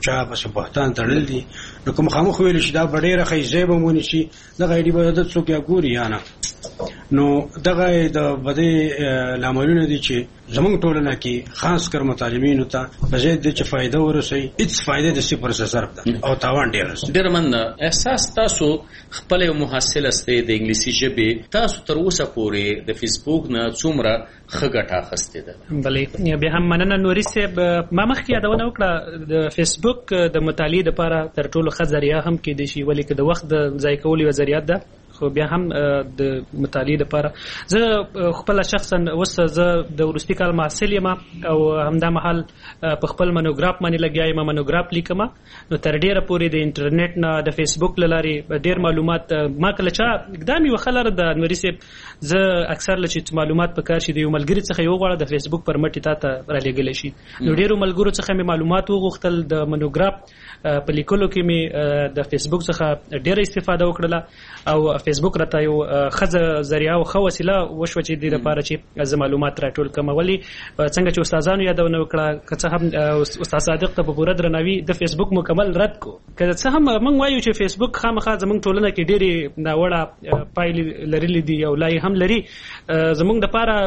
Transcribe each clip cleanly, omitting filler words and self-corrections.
چا پس بهتان تړل دي نو کوم خامخ ویل شي دا ډېره خیزه به مونږ شي دغه ایډي به د څوک یا ګوري یا نه نو دغه د بده لاملونه دي چې زمونږ ټولنه کې خاص کر مطالبینو ته په ځای د چې فائدہ ورسي هیڅ فائدہ د 0% ده او تاوان ډېر من احساس تاسو خپل محصل استه د انګلیسي ژبې تاسو تر اوسه پورې د فیسبوک نه څومره خګټه اخستې ده بلې بیا هم مننه نوري صاحب ما مخکې یادونه وکړه د فیسبوک د مطالعې لپاره تر ټولو ښه ذریعہ هم کېدای شي ولې که د وخت د ضایع کولو یوه ذریعہ ده خو بیا هم د مطالعې لپاره زه خپله شخصا اوس زه د وروستي کال محصل یم او همدا مهال په خپل منوګراف باندې لګیا یم منوګراف لیکم نو تر ډېره پورې د انټرنیټ نه د فیسبوک له لارې ډېر معلومات ما کله چا اقدام یوه ښه لاره د انوري صاحب زه اکثر له چې معلومات په کار شي د یو ملګري څخه یې وغواړه د فیسبوک پر مټ تا ته رالیږلی شي نو ډېرو ملګرو څخه مې معلومات وغوښتل د منوګراف په لیکلو کې مې د فیسبوک څخه ډېره استفاده وکړله او فیسبوک راته یو ښه ذریعه او ښه وسیله وشوه چې دې لپاره چې زه معلومات راټول کړم ولې څنګه چې استادانو یادونه وکړه که څه هم استاد صادق ته په پوره درناوي د فیسبوک مکمل رد کو که څه هم موږ وایو چې فیسبوک خامخا زموږ ټولنه کې ډېرې ناوړه پایلې لرلې دي او لا هم لري زموږ دپاره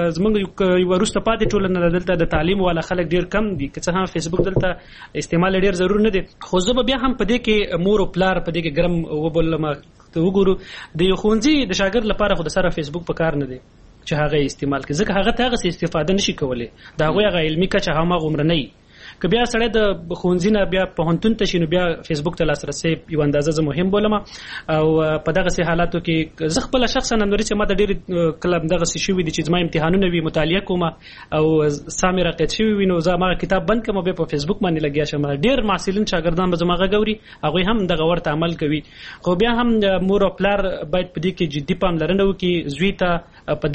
زموږ وروسته پاتې ټولنه دلته د تعلیم والا خلک ډېر کم دي که څه هم فیسبوک دلته استعمال ډېر ضرور نه دی خو زه به بیا هم په دې کې مور او پلار په دې کې ګرم وبولم ته وګورو د یو ښوونځي د شاګرد لپاره خو د سره فیسبوک په کار نه دی چې هغه استعمال کړي ځکه هغه ته هغه استفاده نشي کولی د هغوی هغه علمي کچه هماغومره نه وي که بیا سړی د ښوونځي نه بیا پوهنتون ته شي نو بیا فیسبوک ته لاسرسی یو اندازه زه مهم بولم او په دغسې حالاتو کې زه خپله شخصا نندوري چې ما ته ډېرې کله دغسې شوي دي چې زما امتحانونه وي مطالعه کوم او سا مې راقید شوي وي نو زه هماغه کتاب بند کړم او بیا په فیسبوک باندې لګیا شم ډېر محصلین شاګردان به زما غږ اوري هغوی هم دغه ورته عمل کوي خو بیا هم مور او پلار باید په دې کې جدي پاملرنه وکړي زوی ته په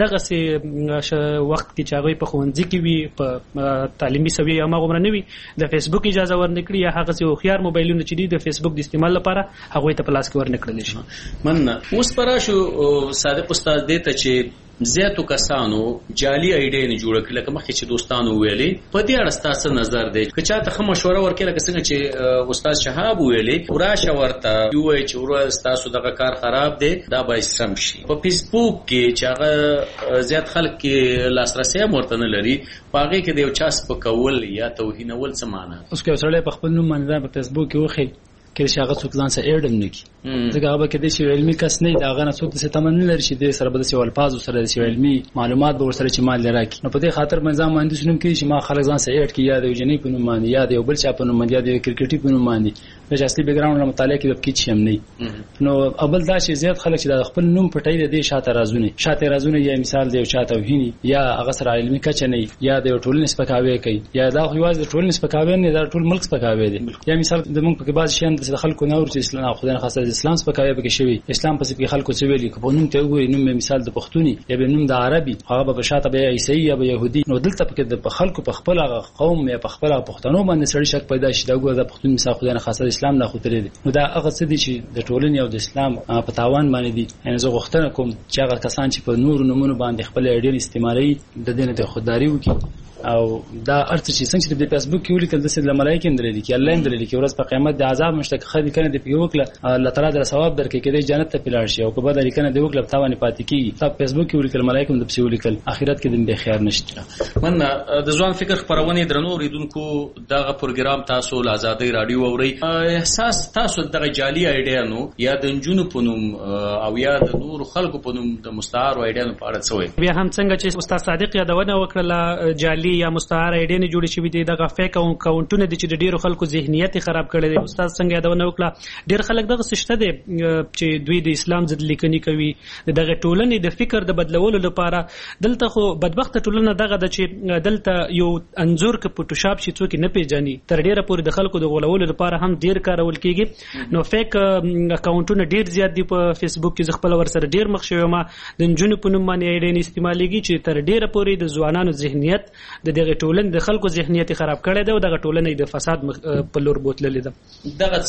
دغسې وخت کې چې هغوی په ښوونځي کې وي په تعلیمي سویه هماغومره نه وي د فیسبوک اجازه ورنکړي یا هغه څه هوښیار موبایلونه چې دي د فیسبوک د استعمال لپاره هغوی ته په لاس کې ورنکړلی شي مننه اوس به راشو صادق استاد دې ته چې زیاتو کسانو جعلي ایډیانې جوړه کړي لکه مخکې چې دوستانو ویلې په دې اړه ستاسو نظر دی که چا ته ښه مشوره ورکړي لکه څنګه چې استاد شهاب ویلې راشه ورته ووایي چې وروه ستاسو دغه کار خراب دی دا باید سم شي په فیسبوک کې چې هغه زیات خلک کې لاسرسی هم ورته نه لري په هغې کې د یو چا سپکول یا توهینول څه معنی اوس که یو سړی په خپل نوم باندې په فیسبوک کې وښیي کله چې هغه څوک ځان سره ایډ هم نه کړي ځکه هغه به کېدای شي علمي کس نه وي د هغه نه څوک داسې تمه نه لري چې دې سره به داسې الفاظو سره داسې علمي معلومات به ورسره چې ما لري راکړي نو په دې خاطر باندې ځان مهندس نوم کړي چې ما خلک ځان سره ایډ کړي یا د یو جنۍ په نوم باندې یا د یو بل چا په نوم باندې یا د یو کرکټي په نوم باندې چې اصلي بیکګراوند نه مطالعه کې به پکې شي هم نه نو اول دا چې زیات خلک چې د خپل نوم پټوي د دې شاته رازونه یا مثال دی یو چا توهیني یا هغه سره علمي کچه نه یا د یو ټولنې سپکاوی کوي یا دا خو یوازې د ټولنې سپکاوی نه دا ټول ملک سپکاوی دی یا مثال د موږ په کې بعض شیان د خلکو نه ورته اسلام خدای خاصه د اسلام سپکاوی به کې شوی اسلام پسې کې خلکو څه ویلي که په نوم ته وګوري نوم مثال د پښتوني یا به نوم د عربي هغه به شاته به عیسوي یا به يهودي نو دلته پکې د خلکو په خپل قوم یا په خپل پښتنو باندې سړی شک پیدا شي دا ګوره د پښتون مثال خدای خاصه اسلام نه خوتري دي نو دا هغه څه دي چې د ټولنې او د اسلام په تاوان باندې دي یعنی زه غوښتنه کوم چې هغه کسان چې په نور نمونه باندې خپل ایډین استعمالي د دې نه د خودداري وکړي او دا ارته چې څنګه چې د فیسبوک کې ولیکل د سید ملایکې اندرې کې الله اندرې کې ورځ په قیامت د عذاب مشتق خدي کنه د پیوکله الله تعالی در ثواب درکې کې د جنت ته پلاړ شي او په بدل کنه د وکله تاوانې پاتې کیږي په فیسبوک کې ولیکل ملایکې د پسې ولیکل اخرت کې د خیر نشته من د ځوان فکر خبرونه درنو ریدونکو دغه پروګرام تاسو له آزادۍ رادیو اوري احساس تاسو دغه جعلي ایډیانو یا د جنونو په نوم او یا د نور خلکو په نوم د مستعار ایډیانو په اړه څه وایي بیا هم څنګه چې استاد صادق یادونه وکړه جعلي یا مستعار ایډیانې جوړې شوي دي دغه فیک اکاونټونه دي چې د ډېرو خلکو ذهنیت یې خراب کړی دی استاد څنګه یادونه وکړه ډېر خلک دغسې شته دی چې دوی د اسلام ضد لیکنې کوي د دغه ټولنې د فکر د بدلولو لپاره دلته خو بدبخته ټولنه دغه ده چې دلته یو انځور که فوټوشاپ شي څوک یې نه پیژني تر ډېره پورې د خلکو د غولولو لپاره هم ډېر کارول کېږي نو فیک اکاونټونه ډېر زیات دي په فیسبوک کې زه خپله ورسره ډېر مخ شوی یم د نجونو په نوم باندې ایډین استعمالېږي چې تر ډېره پورې د ځوانانو ذهنیت د دغه ټولنې د خلکو ذهنیت خراب کړی دی او دغه ټولنه د فساد په لور بوتللې ده دغه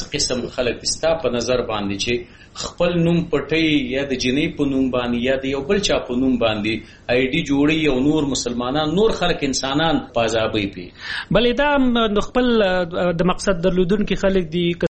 قسم خلک ستا په نظر باندې چې خپل نوم پټي یا د جنې په نوم باندې یا د یو بل چا په نوم باندې آی ډي جوړي او نور مسلمانان نور خلک انسانان پازابي پی بلې دا خپل د مقصد درلودونکو خلک دي